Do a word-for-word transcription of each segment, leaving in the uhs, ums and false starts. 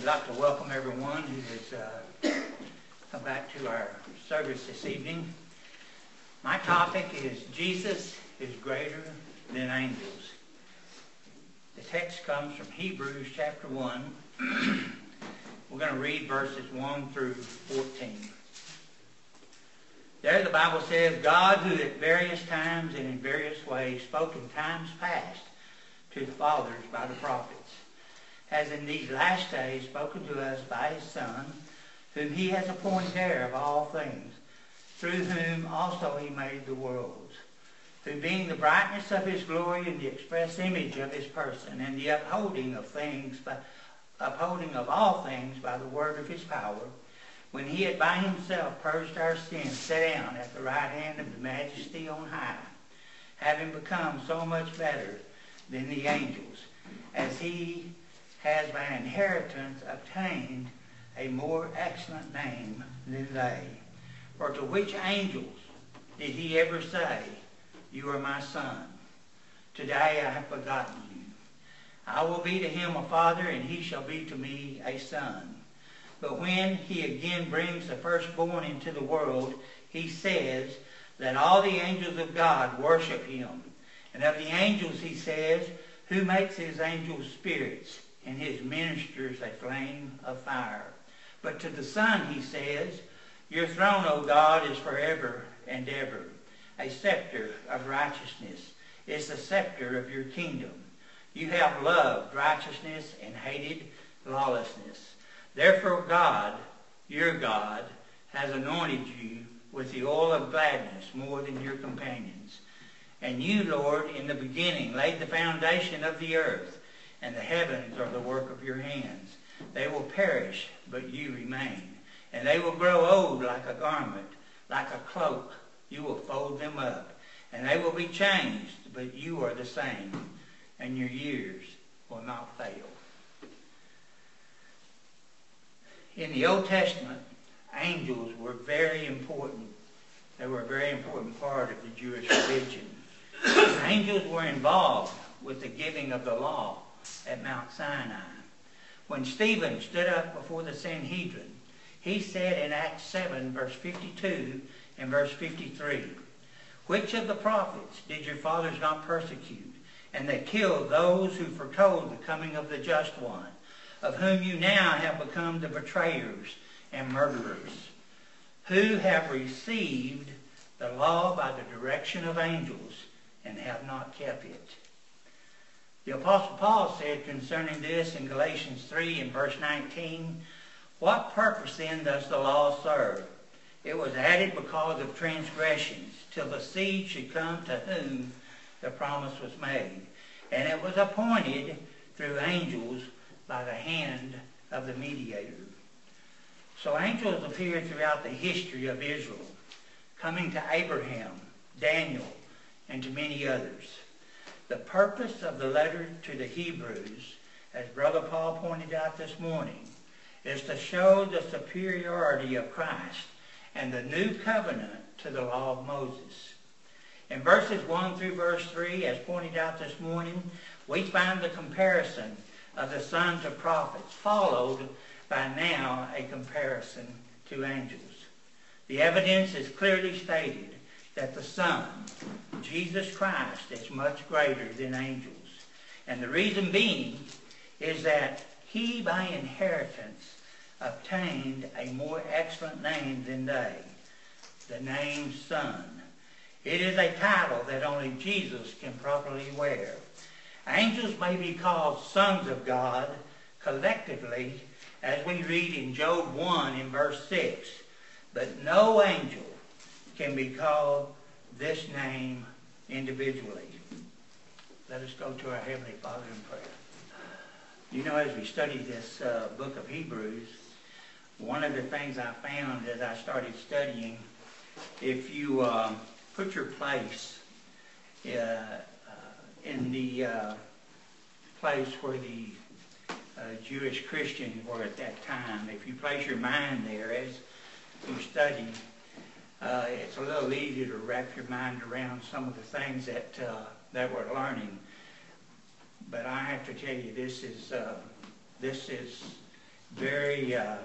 like to welcome everyone who has uh, come back to our service this evening. My topic is Jesus is greater than angels. The text comes from Hebrews chapter one. We're going to read verses one through fourteen. There the Bible says, God, who at various times and in various ways spoke in times past to the fathers by the prophets, has in these last days spoken to us by his Son, whom he has appointed heir of all things, through whom also he made the worlds, who being the brightness of his glory and the express image of his person, and the upholding of things, by, upholding of all things by the word of his power, when he had by himself purged our sins, sat down at the right hand of the majesty on high, having become so much better than the angels, as he has by inheritance obtained a more excellent name than they. For to which angels did he ever say, You are my son, today I have begotten you? I will be to him a father, and he shall be to me a son. But when he again brings the firstborn into the world, he says that all the angels of God worship him. And of the angels he says, Who makes his angels spirits, and his ministers a flame of fire. But to the Son he says, Your throne, O God, is forever and ever. A scepter of righteousness is the scepter of your kingdom. You have loved righteousness and hated lawlessness. Therefore God, your God, has anointed you with the oil of gladness more than your companions. And you, Lord, in the beginning laid the foundation of the earth, and the heavens are the work of your hands. They will perish, but you remain. And they will grow old like a garment, like a cloak. You will fold them up. And they will be changed, but you are the same, and your years will not fail. In the Old Testament, angels were very important. They were a very important part of the Jewish religion. Angels were involved with the giving of the law at Mount Sinai. When Stephen stood up before the Sanhedrin, he said in Acts seven, verse fifty-two and verse fifty-three, Which of the prophets did your fathers not persecute, and they killed those who foretold the coming of the Just One, of whom you now have become the betrayers and murderers, who have received the law by the direction of angels and have not kept it? The Apostle Paul said concerning this in Galatians three and verse nineteen, What purpose then does the law serve? It was added because of transgressions, till the seed should come to whom the promise was made. And it was appointed through angels by the hand of the mediator. So angels appear throughout the history of Israel, coming to Abraham, Daniel, and to many others. The purpose of the letter to the Hebrews, as Brother Paul pointed out this morning, is to show the superiority of Christ and the new covenant to the law of Moses. In verses one through verse three, as pointed out this morning, we find the comparison of the sons of prophets, followed by now a comparison to angels. The evidence is clearly stated that the Son, Jesus Christ, is much greater than angels. And the reason being is that he by inheritance obtained a more excellent name than they, the name Son. It is a title that only Jesus can properly wear. Angels may be called sons of God collectively, as we read in Job one in verse six, but no angel can be called this name individually. Let us go to our Heavenly Father in prayer. You know, as we study this uh, book of Hebrews, one of the things I found as I started studying, if you uh, put your place uh, uh, in the uh, place where the uh, Jewish Christians were at that time, if you place your mind there as you study, uh, it's a little easier to wrap your mind around some of the things that uh, that we're learning. But I have to tell you, this is uh, this is very, uh,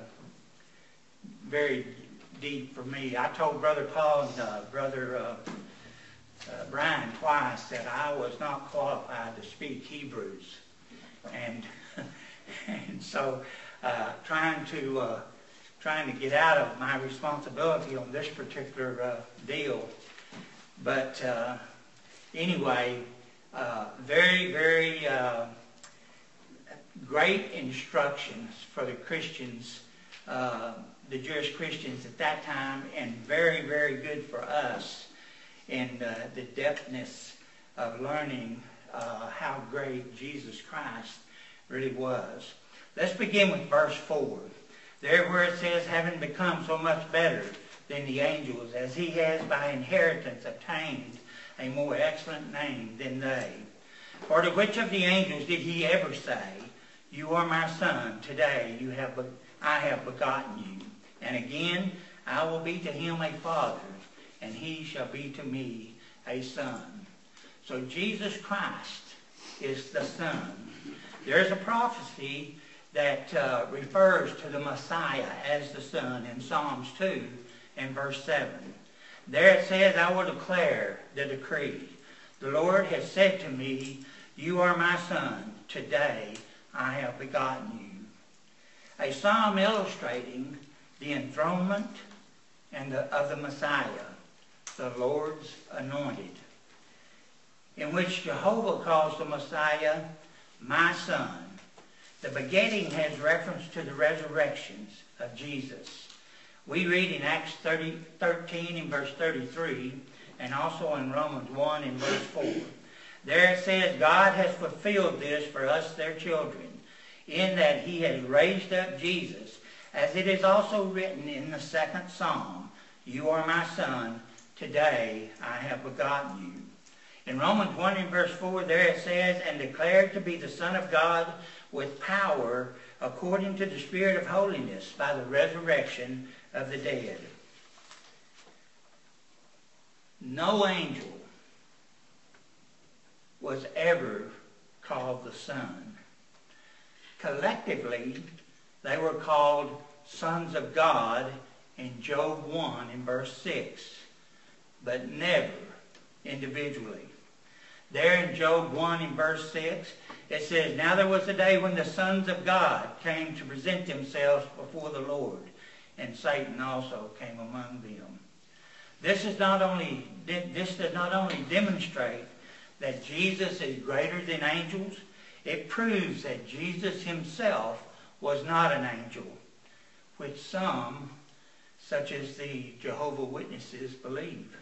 very deep for me. I told Brother Paul and uh, Brother uh, uh, Brian twice that I was not qualified to speak Hebrews. And, and so uh, trying to uh, trying to get out of my responsibility on this particular uh, deal. But uh, anyway, uh, very, very uh, great instructions for the Christians, uh, the Jewish Christians at that time, and very, very good for us in uh, the depthness of learning uh, how great Jesus Christ really was. Let's begin with verse four. There where it says, having become so much better than the angels, as he has by inheritance obtained a more excellent name than they. For to which of the angels did he ever say, you are my son, today you have be- I have begotten you. And again, I will be to him a father, and he shall be to me a son. So Jesus Christ is the Son. There's a prophecy that uh, refers to the Messiah as the Son in Psalms two and verse seven. There it says, I will declare the decree. The Lord has said to me, you are my Son, today I have begotten you. A psalm illustrating the enthronement and the, of the Messiah, the Lord's anointed, in which Jehovah calls the Messiah my Son. The begetting has reference to the resurrections of Jesus. We read in Acts thirty, thirteen and verse thirty-three, and also in Romans one and verse four. There it says, God has fulfilled this for us, their children, in that he has raised up Jesus, as it is also written in the second Psalm, you are my Son, today I have begotten you. In Romans one and verse four, there it says, and declared to be the Son of God with power according to the Spirit of holiness by the resurrection of the dead. No angel was ever called the Son. Collectively, they were called sons of God in Job one and verse six, but never individually. There in Job one and verse six, it says, now there was a day when the sons of God came to present themselves before the Lord, and Satan also came among them. This is not only this does not only demonstrate that Jesus is greater than angels, it proves that Jesus himself was not an angel, which some, such as the Jehovah's Witnesses, believe.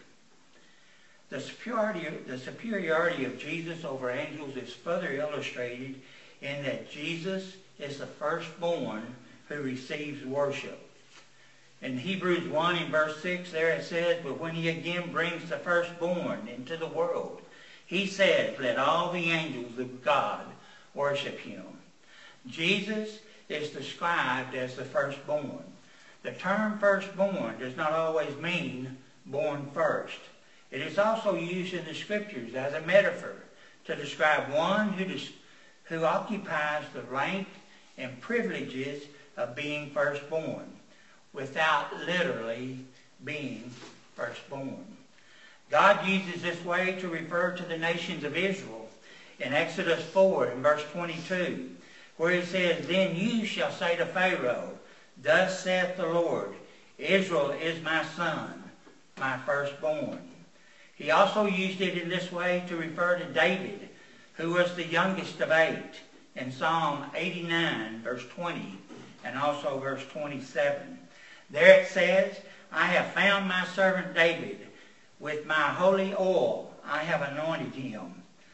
The superiority, the superiority of Jesus over angels is further illustrated in that Jesus is the firstborn who receives worship. In Hebrews one and verse six, there it says, but when he again brings the firstborn into the world, he says, let all the angels of God worship him. Jesus is described as the firstborn. The term firstborn does not always mean born first. It is also used in the Scriptures as a metaphor to describe one who, dis- who occupies the rank and privileges of being firstborn, without literally being firstborn. God uses this way to refer to the nations of Israel in Exodus four and verse twenty-two, where he says, then you shall say to Pharaoh, thus saith the Lord, Israel is my son, my firstborn. He also used it in this way to refer to David, who was the youngest of eight, in Psalm eighty-nine, verse twenty, and also verse twenty-seven. There it says, I have found my servant David. With my holy oil I have anointed him.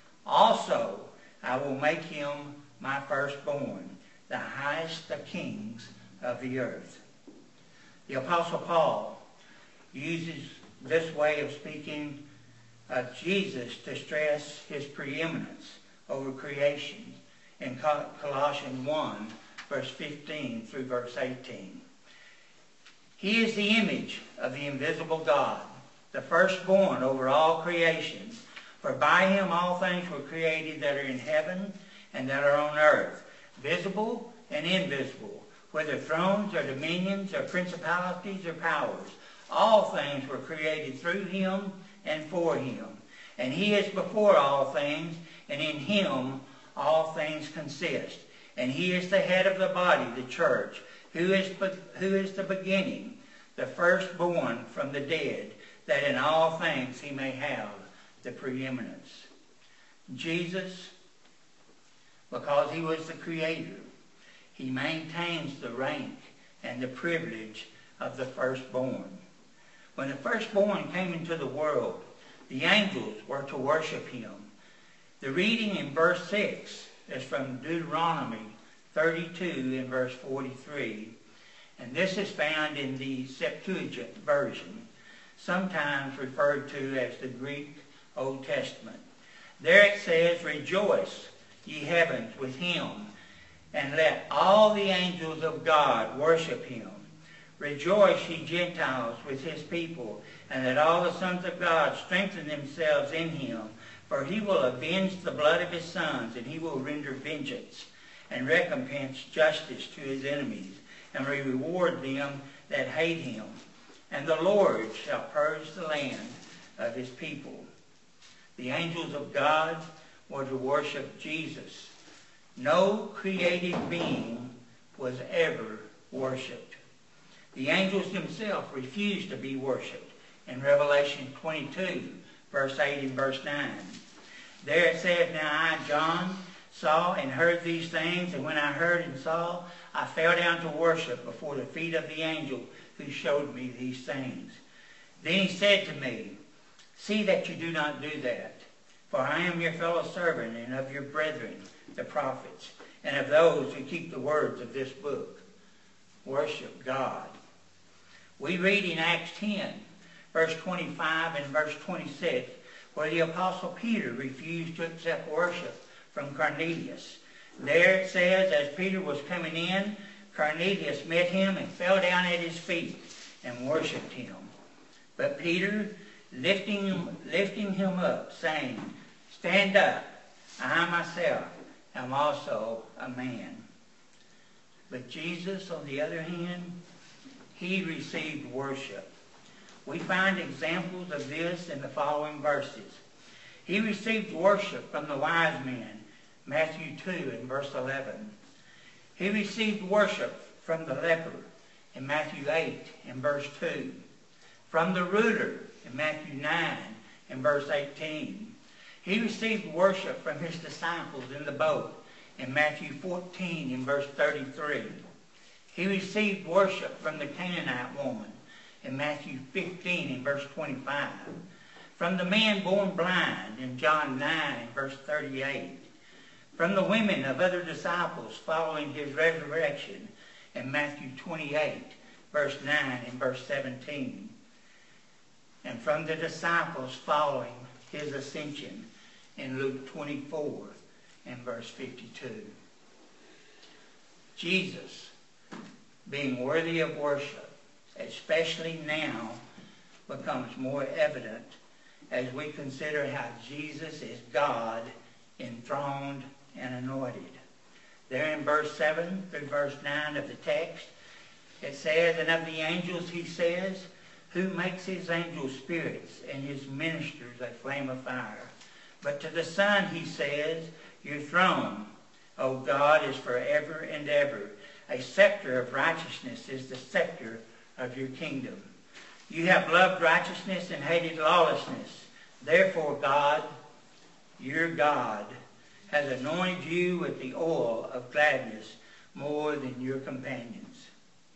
Also I will make him my firstborn, the highest of kings of the earth. The Apostle Paul uses this way of speaking of Jesus to stress his preeminence over creation in Colossians one, verse fifteen through verse eighteen. He is the image of the invisible God, the firstborn over all creation. For by him all things were created that are in heaven and that are on earth, visible and invisible, whether thrones or dominions or principalities or powers. All things were created through him and for him. And he is before all things, and in him all things consist. And he is the head of the body, the church, who is, who is the beginning, the firstborn from the dead, that in all things he may have the preeminence. Jesus, because he was the creator, he maintains the rank and the privilege of the firstborn. When the firstborn came into the world, the angels were to worship him. The reading in verse six is from Deuteronomy thirty-two in verse forty-three. And this is found in the Septuagint version, sometimes referred to as the Greek Old Testament. There it says, "Rejoice, ye heavens, with him, and let all the angels of God worship him. Rejoice, ye Gentiles, with his people, and let all the sons of God strengthen themselves in him. For he will avenge the blood of his sons, and he will render vengeance, and recompense justice to his enemies, and reward them that hate him. And the Lord shall purge the land of his people." The angels of God were to worship Jesus. No created being was ever worshipped. The angels themselves refused to be worshipped in Revelation twenty-two, verse eight and verse nine. There it says, "Now I, John, saw and heard these things, and when I heard and saw, I fell down to worship before the feet of the angel who showed me these things. Then he said to me, See that you do not do that, for I am your fellow servant and of your brethren, the prophets, and of those who keep the words of this book. Worship God." We read in Acts ten, verse twenty-five and verse twenty-six, where the Apostle Peter refused to accept worship from Cornelius. There it says, as Peter was coming in, Cornelius met him and fell down at his feet and worshipped him. But Peter, lifting him, lifting him up, saying, "Stand up, I myself am also a man." But Jesus, on the other hand, he received worship. We find examples of this in the following verses. He received worship from the wise men, Matthew two and verse eleven. He received worship from the leper in Matthew eight and verse two. From the ruler in Matthew nine and verse eighteen. He received worship from his disciples in the boat in Matthew fourteen and verse thirty-three. He received worship from the Canaanite woman in Matthew fifteen and verse twenty-five. From the man born blind in John nine and verse thirty-eight. From the women of other disciples following his resurrection in Matthew twenty-eight, verse nine and verse seventeen. And from the disciples following his ascension in Luke twenty-four and verse fifty-two. Jesus, being worthy of worship, especially now, becomes more evident as we consider how Jesus is God enthroned and anointed. There in verse seven through verse nine of the text, it says, "And of the angels he says, who makes his angels spirits and his ministers a flame of fire. But to the Son he says, Your throne, O God, is forever and ever. A scepter of righteousness is the scepter of your kingdom. You have loved righteousness and hated lawlessness. Therefore God, your God, has anointed you with the oil of gladness more than your companions."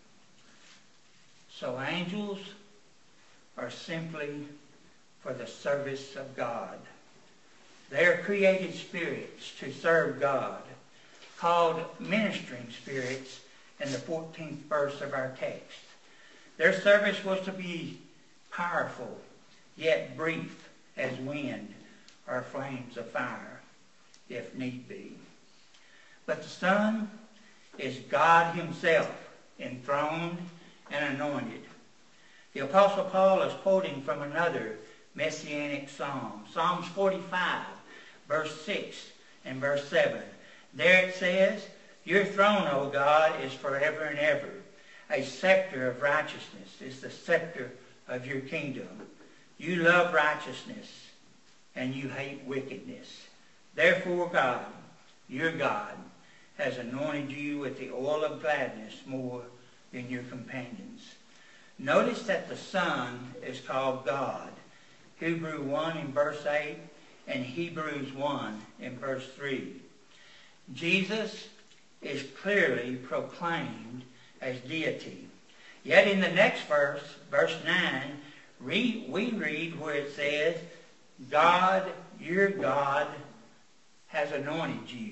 So angels are simply for the service of God. They are created spirits to serve God, called ministering spirits in the fourteenth verse of our text. Their service was to be powerful, yet brief as wind or flames of fire, if need be. But the Son is God himself, enthroned and anointed. The Apostle Paul is quoting from another messianic psalm, Psalms forty-five, verse six and verse seven. There it says, Your throne, O God, is forever and ever. A scepter of righteousness is the scepter of your kingdom. You love righteousness, and you hate wickedness. Therefore, God, your God, has anointed you with the oil of gladness more than your companions. Notice that the Son is called God. Hebrews one in verse eight and Hebrews one in verse three. Jesus is clearly proclaimed as deity. Yet in the next verse, verse nine, we read where it says, God, your God, has anointed you.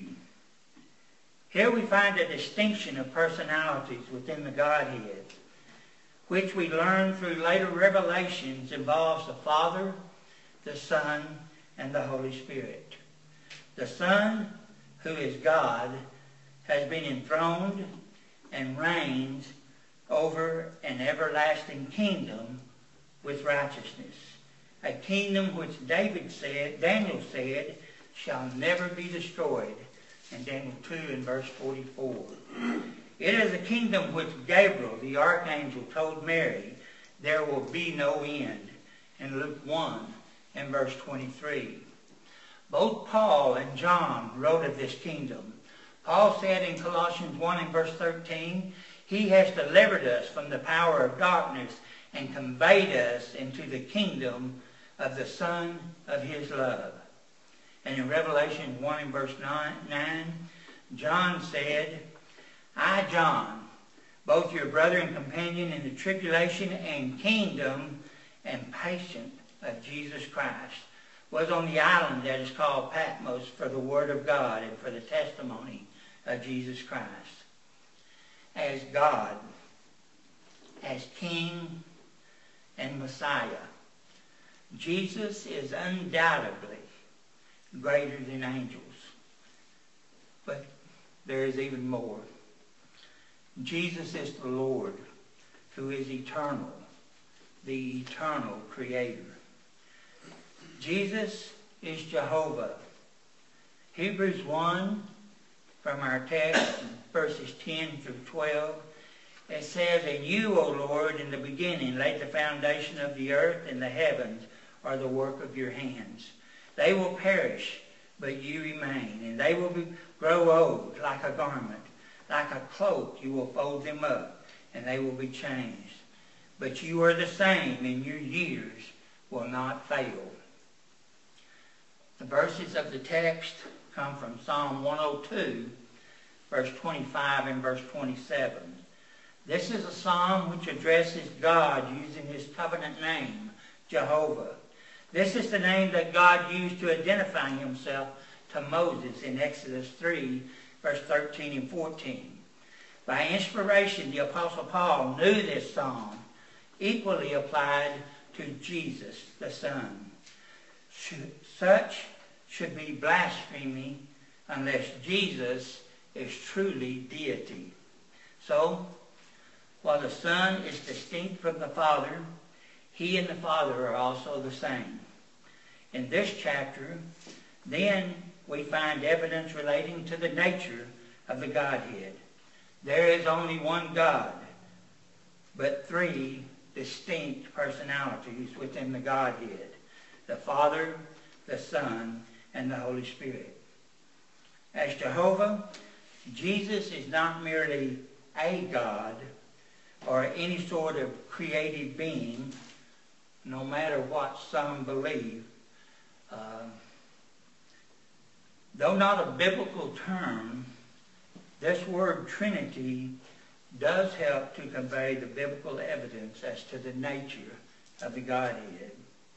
Here we find a distinction of personalities within the Godhead, which we learn through later revelations involves the Father, the Son, and the Holy Spirit. The Son, who is God, has been enthroned and reigns over an everlasting kingdom with righteousness. A kingdom which David said, Daniel said, shall never be destroyed. In Daniel two in verse forty-four. It is a kingdom which Gabriel, the archangel, told Mary there will be no end. In Luke one in verse twenty-three. Both Paul and John wrote of this kingdom. Paul said in Colossians one in verse thirteen, he has delivered us from the power of darkness and conveyed us into the kingdom of the Son of his love. And in Revelation one in verse nine, John said, I, John, both your brother and companion in the tribulation and kingdom and patience of Jesus Christ, was on the island that is called Patmos for the word of God and for the testimony of Jesus Christ. As God, as King and Messiah, Jesus is undoubtedly greater than angels. But there is even more. Jesus is the Lord, who is eternal, the eternal Creator. Jesus is Jehovah. Hebrews one, from our text, verses ten through twelve, it says, And you, O Lord, in the beginning laid the foundation of the earth, and the heavens are the work of your hands. They will perish, but you remain, and they will be, grow old like a garment. Like a cloak you will fold them up, and they will be changed. But you are the same, and your years will not fail. The verses of the text come from Psalm one oh two, verse twenty-five and verse twenty-seven. This is a psalm which addresses God using his covenant name, Jehovah. This is the name that God used to identify himself to Moses in Exodus three, verse thirteen and fourteen. By inspiration, the Apostle Paul knew this psalm equally applied to Jesus, the Son. Such should be blasphemy unless Jesus is truly deity. So, while the Son is distinct from the Father, he and the Father are also the same. In this chapter, then, we find evidence relating to the nature of the Godhead. There is only one God, but three distinct personalities within the Godhead: the Father, the Son, and the Holy Spirit. As Jehovah, Jesus is not merely a God or any sort of creative being, no matter what some believe. Uh, though not a biblical term, this word Trinity does help to convey the biblical evidence as to the nature of the Godhead.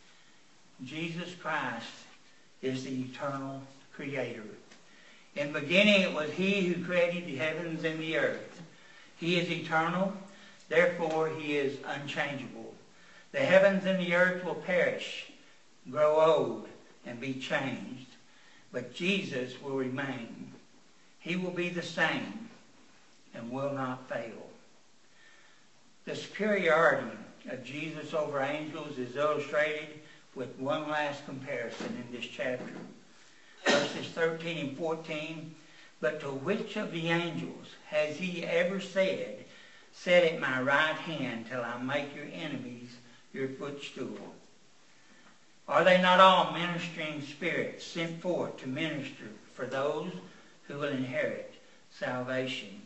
Jesus Christ is the eternal Creator. In the beginning it was he who created the heavens and the earth. He is eternal, therefore he is unchangeable. The heavens and the earth will perish, grow old, and be changed, but Jesus will remain. He will be the same and will not fail. The superiority of Jesus over angels is illustrated with one last comparison in this chapter. Verses thirteen and fourteen, But to which of the angels has he ever said, sit at my right hand till I make your enemies your footstool? Are they not all ministering spirits sent forth to minister for those who will inherit salvation?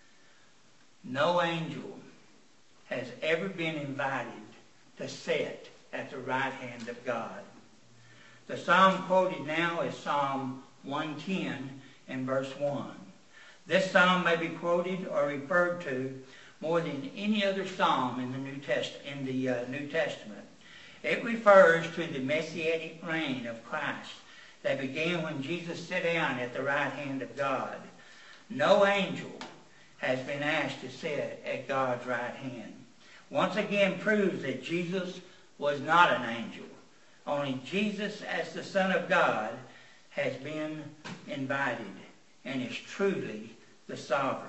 No angel has ever been invited to sit at the right hand of God. The psalm quoted now is Psalm one ten and verse one. This psalm may be quoted or referred to more than any other psalm in the New Test in the uh, New Testament. It refers to the messianic reign of Christ that began when Jesus sat down at the right hand of God. No angel has been asked to sit at God's right hand. Once again proves that Jesus was not an angel. Only Jesus, as the Son of God, has been invited and is truly the sovereign.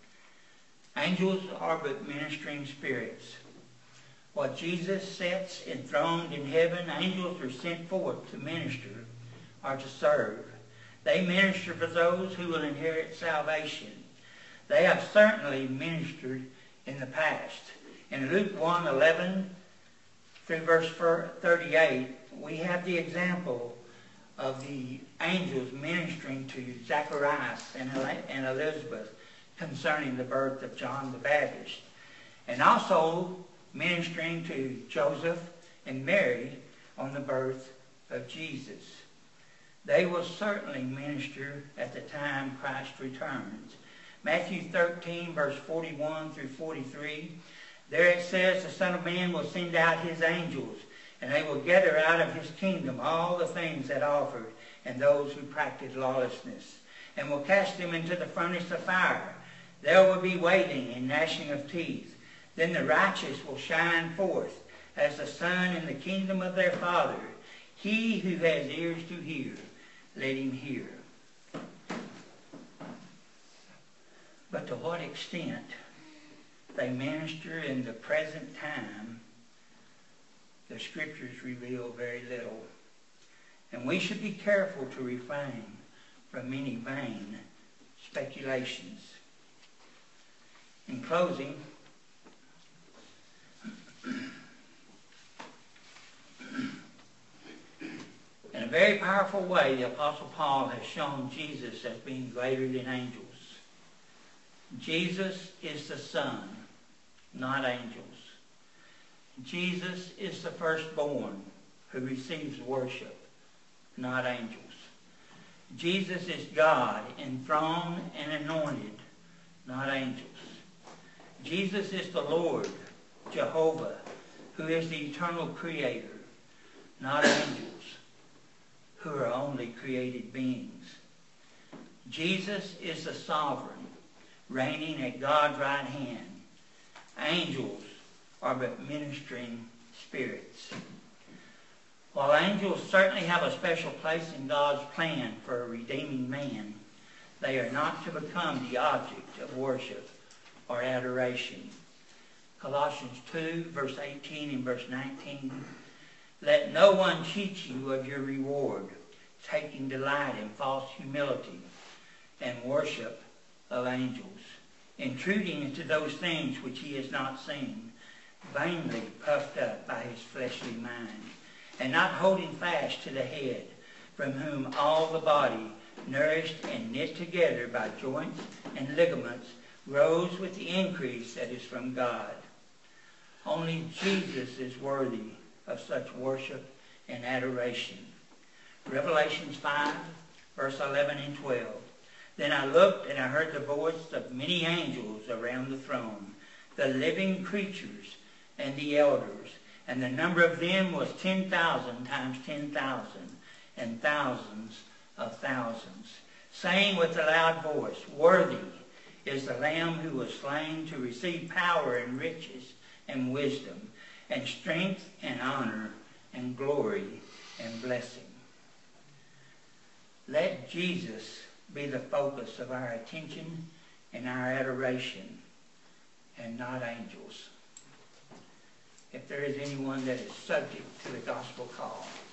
Angels are but ministering spirits. While Jesus sits enthroned in heaven, angels are sent forth to minister or to serve. They minister for those who will inherit salvation. They have certainly ministered in the past. In Luke one eleven through verse thirty-eight, we have the example of the angels ministering to Zacharias and Elizabeth concerning the birth of John the Baptist, and also ministering to Joseph and Mary on the birth of Jesus. They will certainly minister at the time Christ returns. Matthew thirteen, verse forty-one through forty-three, there it says, the Son of Man will send out his angels, and they will gather out of his kingdom all the things that offered and those who practice lawlessness, and will cast them into the furnace of fire. There will be wailing and gnashing of teeth. Then the righteous will shine forth as the sun in the kingdom of their Father. He who has ears to hear, let him hear. But to what extent they minister in the present time, the Scriptures reveal very little. And we should be careful to refrain from any vain speculations. In closing, in a very powerful way, the Apostle Paul has shown Jesus as being greater than angels. Jesus is the Son, not angels. Jesus is the firstborn who receives worship, not angels. Jesus is God, enthroned and anointed, not angels. Jesus is the Lord, Jehovah, who is the eternal creator, not angels, who are only created beings. Jesus is the sovereign, reigning at God's right hand. Angels are but ministering spirits. While angels certainly have a special place in God's plan for a redeeming man, they are not to become the object of worship or adoration. Colossians two, verse eighteen and verse nineteen, let no one cheat you of your reward, taking delight in false humility and worship of angels, intruding into those things which he has not seen, vainly puffed up by his fleshly mind, and not holding fast to the head, from whom all the body, nourished and knit together by joints and ligaments, grows with the increase that is from God. Only Jesus is worthy of such worship and adoration. Revelations five, verse eleven and twelve. Then I looked, and I heard the voice of many angels around the throne, the living creatures and the elders, and the number of them was ten thousand times ten thousand, and thousands of thousands, saying with a loud voice, worthy is the Lamb who was slain to receive power and riches and wisdom and strength and honor and glory and blessing. Let Jesus be the focus of our attention and our adoration, and not angels. If there is anyone that is subject to the gospel call,